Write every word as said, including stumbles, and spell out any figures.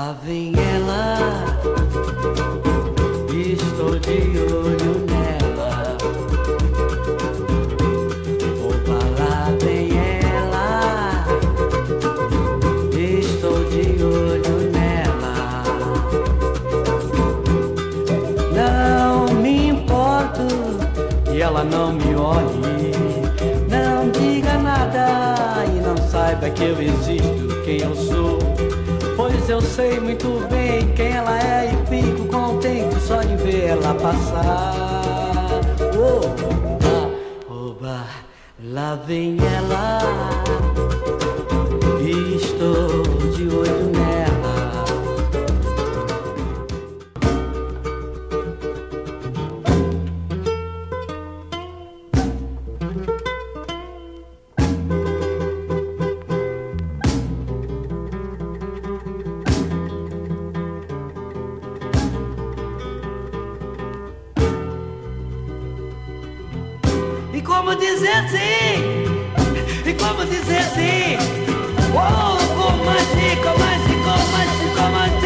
Lá vem ela, estou de olho nela. Opa, lá vem ela, estou de olho nela. Não me importo que ela não me olhe, não diga nada e não saiba que eu existo, quem eu sou. Pois eu sei muito bem quem ela é e fico contente só de ver ela passar. Oba, oba, lá vem ela, estou de olho nela. E como dizer sim, e como dizer sim, oh, como assim, como assim, como assim, como assim.